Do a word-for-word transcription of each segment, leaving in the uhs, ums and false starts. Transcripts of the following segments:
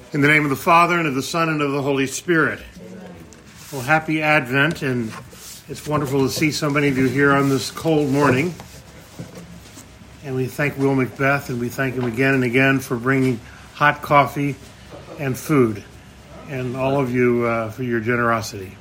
In the name of the Father, and of the Son, and of the Holy Spirit. Amen. Well, happy Advent, and it's wonderful to see so many of you here on this cold morning. And we thank Will Macbeth, and we thank him again and again for bringing hot coffee and food, and all of you uh, for your generosity.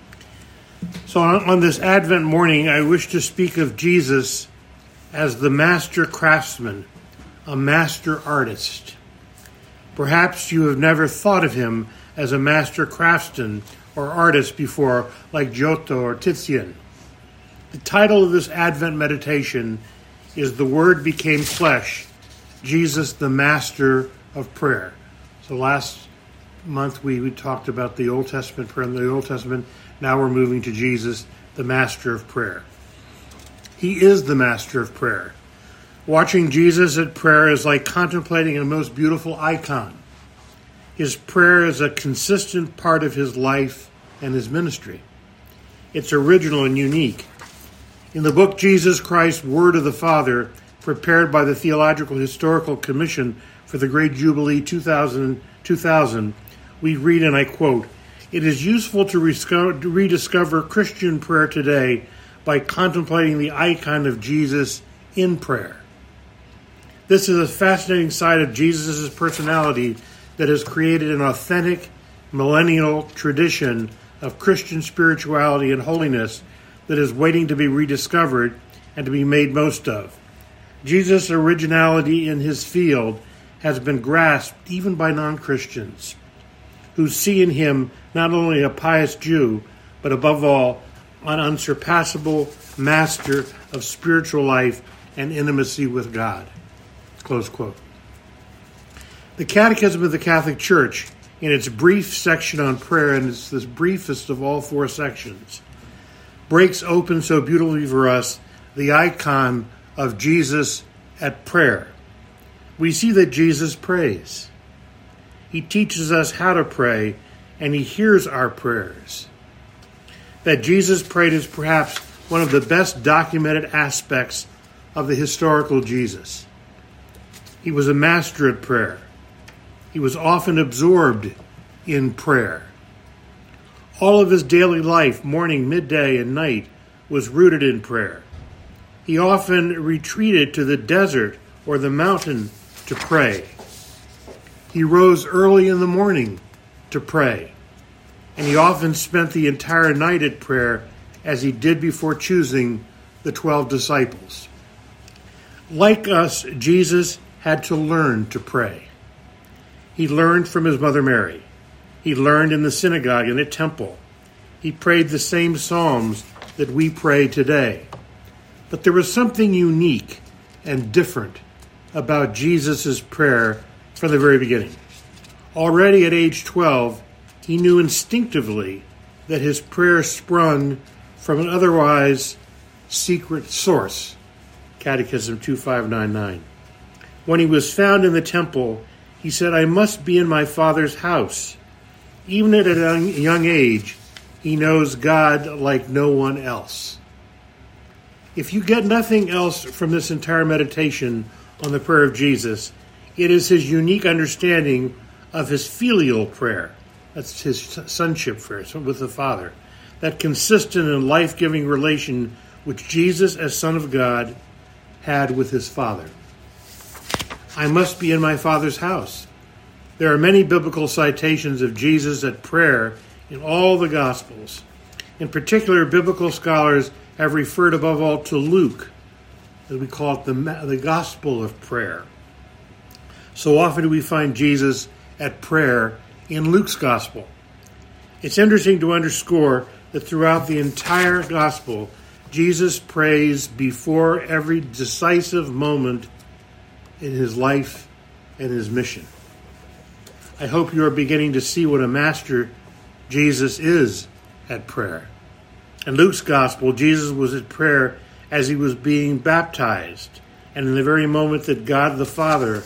So on, on this Advent morning, I wish to speak of Jesus as the master craftsman, a master artist. Perhaps you have never thought of him as a master craftsman or artist before, like Giotto or Titian. The title of this Advent meditation is The Word Became Flesh, Jesus the Master of Prayer. So last month we, we talked about the Old Testament prayer in the Old Testament. Now we're moving to Jesus, the Master of Prayer. He is the Master of Prayer. Watching Jesus at prayer is like contemplating a most beautiful icon. His prayer is a consistent part of his life and his ministry. It's original and unique. In the book Jesus Christ, Word of the Father, prepared by the Theological Historical Commission for the Great Jubilee two thousand, two thousand, we read, and I quote, "It is useful to rediscover Christian prayer today by contemplating the icon of Jesus in prayer. This is a fascinating side of Jesus' personality that has created an authentic millennial tradition of Christian spirituality and holiness that is waiting to be rediscovered and to be made most of. Jesus' originality in his field has been grasped even by non-Christians, who see in him not only a pious Jew, but above all, an unsurpassable master of spiritual life and intimacy with God." Close quote. The Catechism of the Catholic Church, in its brief section on prayer, and it's the briefest of all four sections, breaks open so beautifully for us the icon of Jesus at prayer. We see that Jesus prays. He teaches us how to pray, and he hears our prayers. That Jesus prayed is perhaps one of the best documented aspects of the historical Jesus. He was a master at prayer. He was often absorbed in prayer. All of his daily life, morning, midday, and night, was rooted in prayer. He often retreated to the desert or the mountain to pray. He rose early in the morning to pray, and he often spent the entire night at prayer, as he did before choosing the twelve disciples. Like us, Jesus had to learn to pray. He learned from his mother Mary. He learned in the synagogue and at temple. He prayed the same psalms that we pray today. But there was something unique and different about Jesus' prayer from the very beginning. Already at age twelve, he knew instinctively that his prayer sprung from an otherwise secret source. Catechism two five nine nine. When he was found in the temple, he said, "I must be in my Father's house." Even at a young, young age, he knows God like no one else. If you get nothing else from this entire meditation on the prayer of Jesus, it is his unique understanding of his filial prayer. That's his sonship prayer with the Father. That consistent and life-giving relation which Jesus, as Son of God, had with his Father. I must be in my Father's house. There are many biblical citations of Jesus at prayer in all the Gospels. In particular, biblical scholars have referred above all to Luke, as we call it the, the Gospel of Prayer. So often do we find Jesus at prayer in Luke's Gospel. It's interesting to underscore that throughout the entire Gospel, Jesus prays before every decisive moment in his life and his mission. I hope you are beginning to see what a master Jesus is at prayer. In Luke's Gospel, Jesus was at prayer as he was being baptized, and in the very moment that God the Father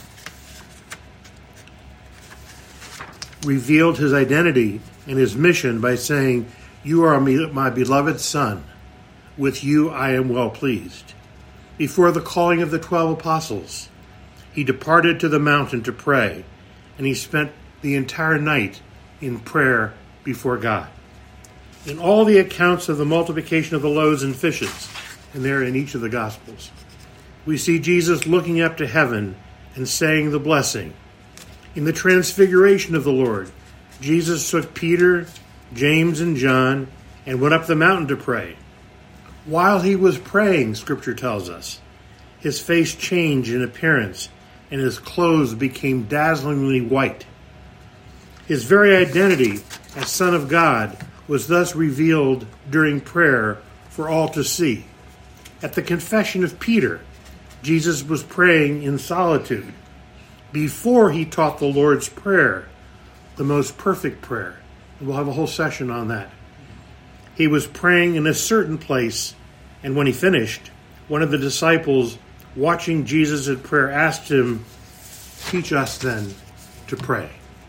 revealed his identity and his mission by saying, "You are my beloved Son. With you I am well pleased." Before the calling of the twelve apostles, he departed to the mountain to pray, and he spent the entire night in prayer before God. In all the accounts of the multiplication of the loaves and fishes, and they're in each of the Gospels, we see Jesus looking up to heaven and saying the blessing. In the transfiguration of the Lord, Jesus took Peter, James, and John and went up the mountain to pray. While he was praying, Scripture tells us, his face changed in appearance and his clothes became dazzlingly white. His very identity as Son of God was thus revealed during prayer for all to see. At the confession of Peter, Jesus was praying in solitude before he taught the Lord's Prayer, the most perfect prayer. And we'll have a whole session on that. He was praying in a certain place, and when he finished, one of the disciples watching Jesus at prayer asked him, "Teach us then to pray."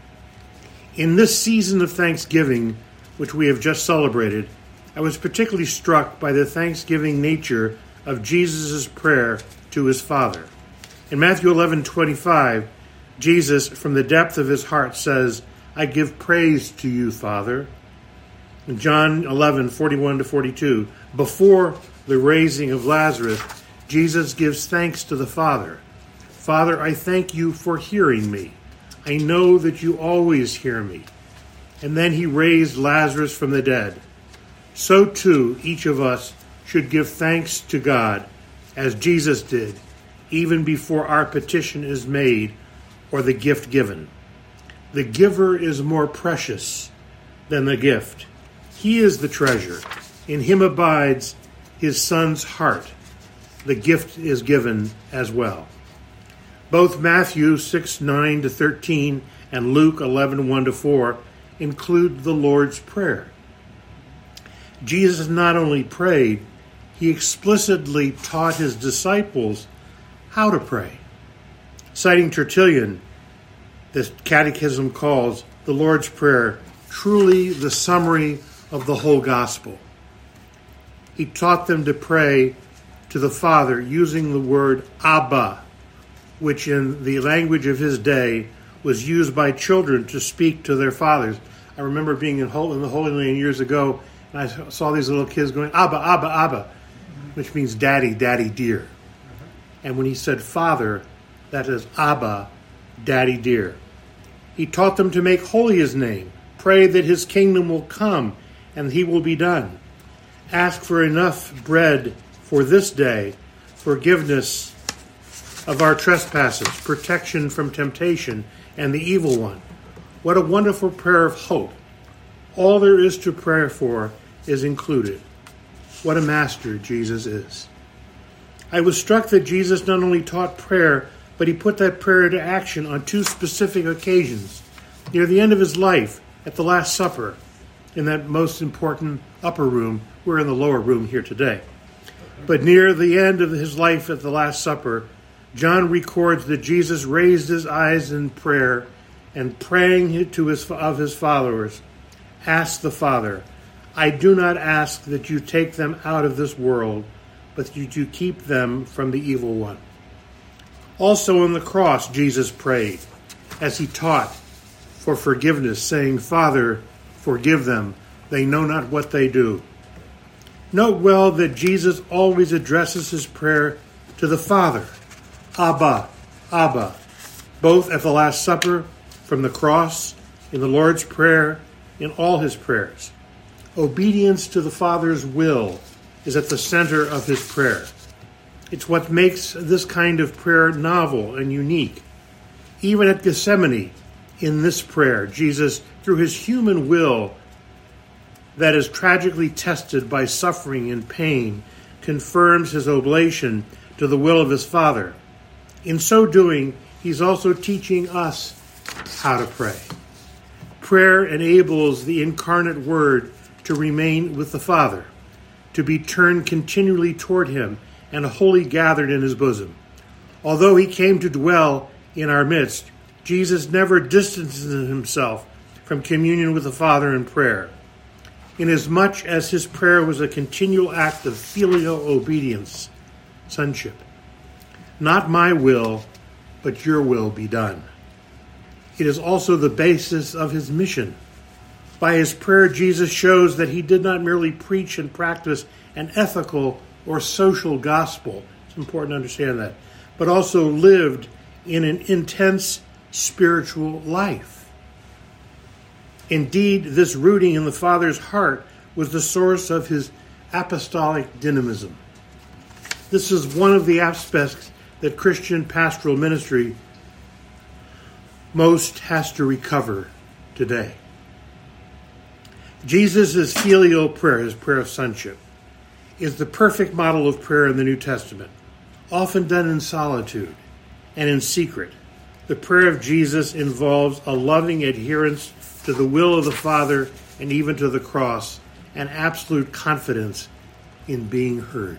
In this season of Thanksgiving, which we have just celebrated, I was particularly struck by the thanksgiving nature of Jesus' prayer to his Father. In Matthew eleven twenty-five, Jesus, from the depth of his heart, says, "I give praise to you, Father." In John eleven forty-one to forty-two, before the raising of Lazarus, Jesus gives thanks to the Father. "Father, I thank you for hearing me. I know that you always hear me." And then he raised Lazarus from the dead. So too, each of us should give thanks to God, as Jesus did, even before our petition is made or the gift given. The giver is more precious than the gift. He is the treasure. In him abides his Son's heart. The gift is given as well. Both Matthew six nine to thirteen and Luke eleven one to four include the Lord's Prayer. Jesus not only prayed, he explicitly taught his disciples how to pray. Citing Tertullian, the Catechism calls the Lord's Prayer truly the summary of the whole gospel. He taught them to pray to the Father using the word Abba, which in the language of his day was used by children to speak to their fathers. I remember being in, in the Holy Land years ago, and I saw these little kids going, "Abba, Abba, Abba," which means daddy, daddy, dear. And when he said Father, that is Abba, daddy, dear. He taught them to make holy his name, pray that his kingdom will come and he will be done. Ask for enough bread for this day, forgiveness of our trespasses, protection from temptation and the evil one. What a wonderful prayer of hope. All there is to pray for is included. What a master Jesus is. I was struck that Jesus not only taught prayer, but he put that prayer into action on two specific occasions. Near the end of his life, at the Last Supper, in that most important upper room. We're in the lower room here today. But near the end of his life at the Last Supper, John records that Jesus raised his eyes in prayer and praying to his of his followers, asked the Father, "I do not ask that you take them out of this world, but that you keep them from the evil one." Also on the cross, Jesus prayed as he taught for forgiveness, saying, "Father, forgive them. They know not what they do." Note well that Jesus always addresses his prayer to the Father, Abba, Abba, both at the Last Supper, from the cross, in the Lord's Prayer, in all his prayers. Obedience to the Father's will is at the center of his prayer. It's what makes this kind of prayer novel and unique. Even at Gethsemane, in this prayer, Jesus, through his human will that is tragically tested by suffering and pain, confirms his oblation to the will of his Father. In so doing, he's also teaching us how to pray. Prayer enables the incarnate Word to remain with the Father, to be turned continually toward him and wholly gathered in his bosom. Although he came to dwell in our midst, Jesus never distances himself from communion with the Father in prayer, inasmuch as his prayer was a continual act of filial obedience, sonship. Not my will, but your will be done. It is also the basis of his mission. By his prayer, Jesus shows that he did not merely preach and practice an ethical or social gospel. It's important to understand that. But also lived in an intense spiritual life. Indeed, this rooting in the Father's heart was the source of his apostolic dynamism. This is one of the aspects that Christian pastoral ministry most has to recover today. Jesus' filial prayer, his prayer of sonship, is the perfect model of prayer in the New Testament, often done in solitude and in secret. The prayer of Jesus involves a loving adherence to the will of the Father and even to the cross, and absolute confidence in being heard.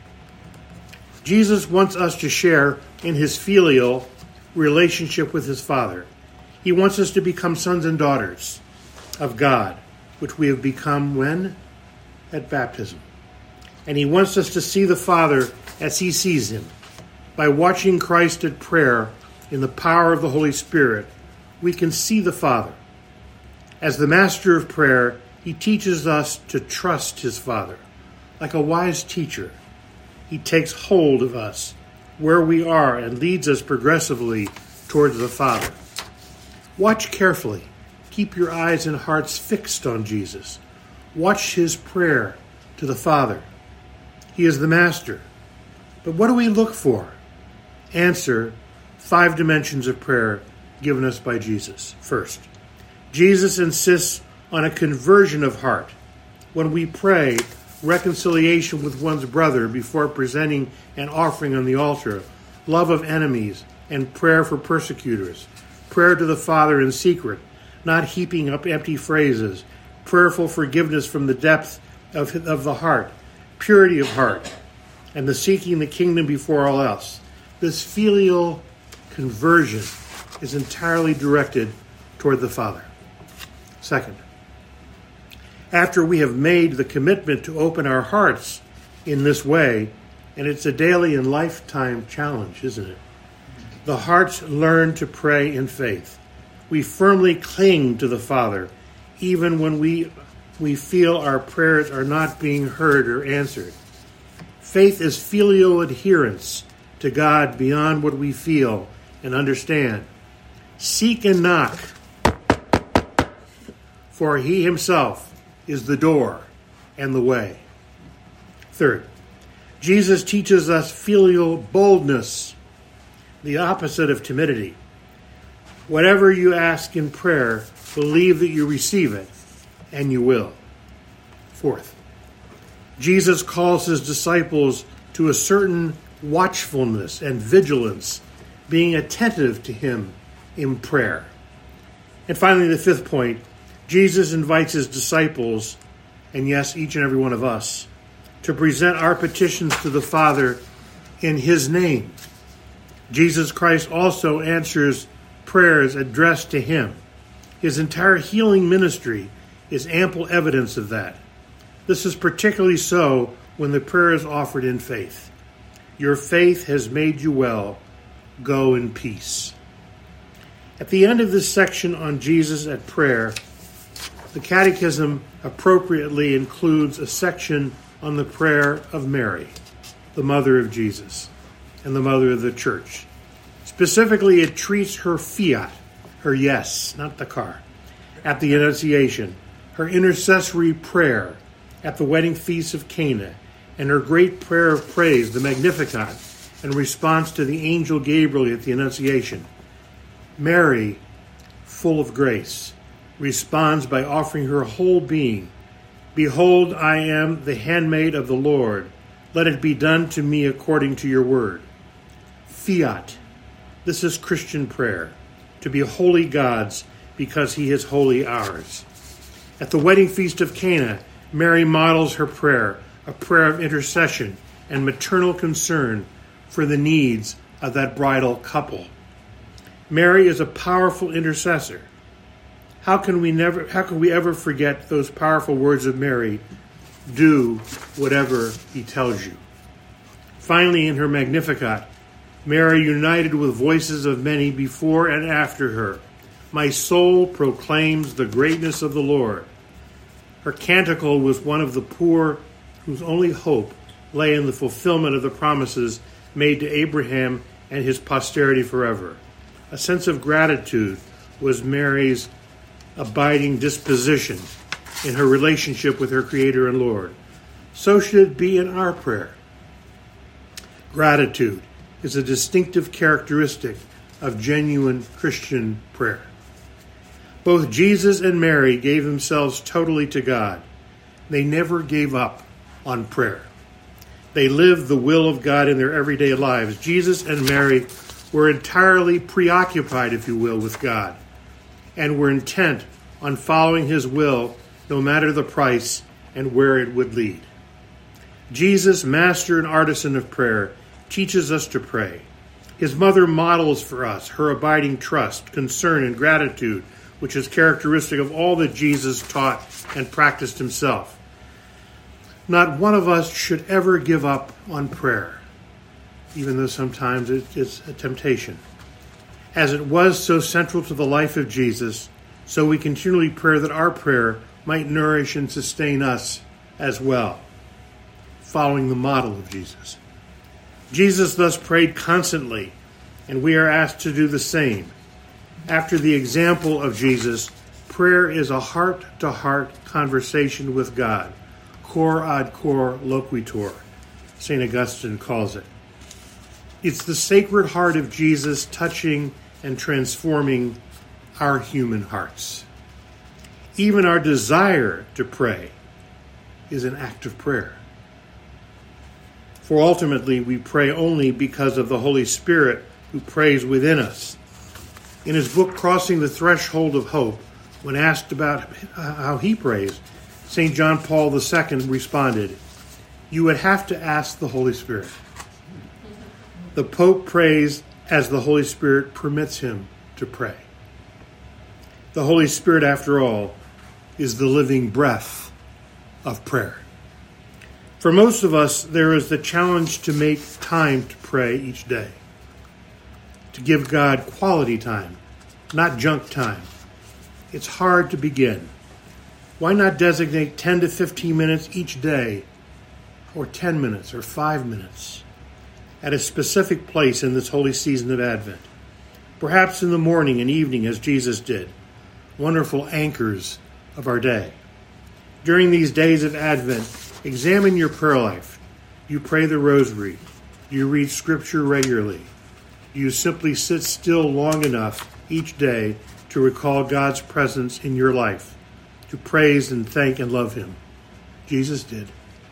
Jesus wants us to share in his filial relationship with his Father. He wants us to become sons and daughters of God, which we have become when? At baptism. And he wants us to see the Father as he sees him. By watching Christ at prayer in the power of the Holy Spirit, we can see the Father. As the master of prayer, he teaches us to trust his Father. Like a wise teacher, he takes hold of us where we are and leads us progressively towards the Father. Watch carefully. Keep your eyes and hearts fixed on Jesus. Watch his prayer to the Father. He is the master. But what do we look for? Answer, five dimensions of prayer given us by Jesus. First, Jesus insists on a conversion of heart. When we pray, reconciliation with one's brother before presenting an offering on the altar, love of enemies, and prayer for persecutors, prayer to the Father in secret, not heaping up empty phrases, prayerful forgiveness from the depth of, of the heart, purity of heart, and the seeking the kingdom before all else. This filial conversion is entirely directed toward the Father. Second, after we have made the commitment to open our hearts in this way, and it's a daily and lifetime challenge, isn't it? The hearts learn to pray in faith. We firmly cling to the Father, even when we, we feel our prayers are not being heard or answered. Faith is filial adherence to God beyond what we feel and understand. Seek and knock, for he himself is the door and the way. Third, Jesus teaches us filial boldness, the opposite of timidity. Whatever you ask in prayer, believe that you receive it, and you will. Fourth, Jesus calls his disciples to a certain watchfulness and vigilance, being attentive to him in prayer. And finally, the fifth point, Jesus invites his disciples, and yes, each and every one of us, to present our petitions to the Father in his name. Jesus Christ also answers prayers addressed to him. His entire healing ministry is ample evidence of that. This is particularly so when the prayer is offered in faith. Your faith has made you well. Go in peace. At the end of this section on Jesus at prayer, the Catechism appropriately includes a section on the prayer of Mary, the mother of Jesus and the mother of the church. Specifically, it treats her fiat, her yes, not the car, at the Annunciation, her intercessory prayer at the wedding feast of Cana, and her great prayer of praise, the Magnificat, in response to the angel Gabriel at the Annunciation. Mary, full of grace, responds by offering her whole being. Behold, I am the handmaid of the Lord. Let it be done to me according to your word. Fiat. This is Christian prayer, to be wholly God's because he is wholly ours. At the wedding feast of Cana, Mary models her prayer, a prayer of intercession and maternal concern for the needs of that bridal couple. Mary is a powerful intercessor. How can we never, how can we ever forget those powerful words of Mary? Do whatever he tells you. Finally, in her Magnificat, Mary united with voices of many before and after her, My soul proclaims the greatness of the Lord. Her canticle was one of the poor whose only hope lay in the fulfillment of the promises made to Abraham and his posterity forever. A sense of gratitude was Mary's abiding disposition in her relationship with her Creator and Lord. So should it be in our prayer. Gratitude is a distinctive characteristic of genuine Christian prayer. Both Jesus and Mary gave themselves totally to God. They never gave up on prayer. They lived the will of God in their everyday lives. Jesus and Mary were entirely preoccupied, if you will, with God, and were intent on following his will, no matter the price and where it would lead. Jesus, master and artisan of prayer, teaches us to pray. His mother models for us her abiding trust, concern, and gratitude, which is characteristic of all that Jesus taught and practiced himself. Not one of us should ever give up on prayer, even though sometimes it's a temptation. As it was so central to the life of Jesus, so we continually pray that our prayer might nourish and sustain us as well, following the model of Jesus. Jesus thus prayed constantly, and we are asked to do the same. After the example of Jesus, prayer is a heart-to-heart conversation with God. Cor ad cor loquitur, Saint Augustine calls it. It's the Sacred Heart of Jesus touching and transforming our human hearts. Even our desire to pray is an act of prayer. For ultimately, we pray only because of the Holy Spirit who prays within us. In his book, Crossing the Threshold of Hope, when asked about how he prays, Saint John Paul the Second responded, "You would have to ask the Holy Spirit." The Pope prays as the Holy Spirit permits him to pray. The Holy Spirit, after all, is the living breath of prayer. For most of us, there is the challenge to make time to pray each day, to give God quality time, not junk time. It's hard to begin. Why not designate ten to fifteen minutes each day, or ten minutes, or five minutes, at a specific place in this holy season of Advent? Perhaps in the morning and evening, as Jesus did, wonderful anchors of our day. During these days of Advent, examine your prayer life. Do you pray the rosary? Do you read Scripture regularly? Do you simply sit still long enough each day to recall God's presence in your life, to praise and thank and love him? Jesus did.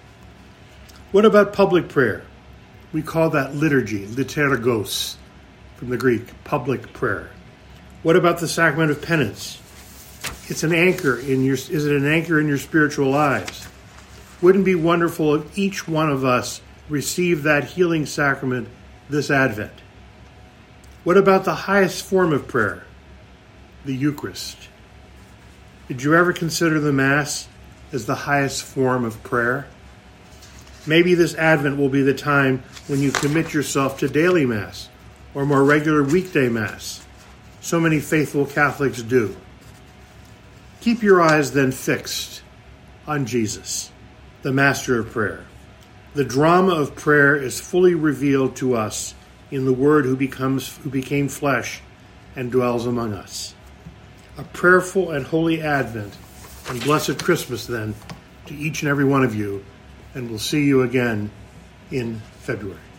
What about public prayer? We call that liturgy, liturgos, from the Greek, public prayer. What about the sacrament of penance? It's an anchor in your, is it an anchor in your spiritual lives? Wouldn't it be wonderful if each one of us received that healing sacrament this Advent? What about the highest form of prayer, the Eucharist? Did you ever consider the Mass as the highest form of prayer? Maybe this Advent will be the time when you commit yourself to daily Mass or more regular weekday Mass. So many faithful Catholics do. Keep your eyes then fixed on Jesus, the Master of Prayer. The drama of prayer is fully revealed to us in the Word who becomes who became flesh and dwells among us. A prayerful and holy Advent and blessed Christmas then to each and every one of you, and we'll see you again in February.